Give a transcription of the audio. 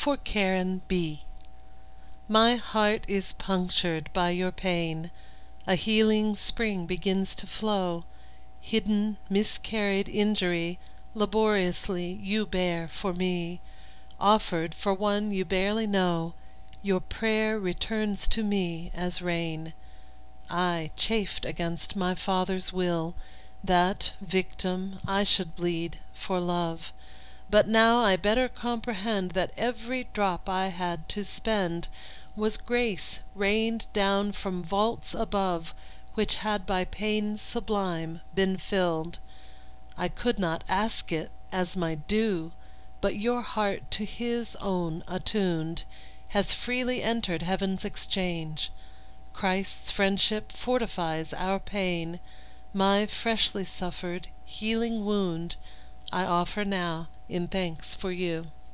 for Karen B. My heart is punctured by your pain. A healing spring begins to flow. Hidden, miscarried injury laboriously you bear for me. Offered for one you barely know, your prayer returns to me as rain. I chafed against my Father's will, that, victim, I should bleed for love. But now I better comprehend that every drop I had to spend was grace rained down from vaults above, which had by pain sublime been filled. I could not ask it as my due, but your heart to His own attuned has freely entered heaven's exchange. Christ's friendship fortifies our pain. My freshly suffered, healing wound I offer now in thanks for you.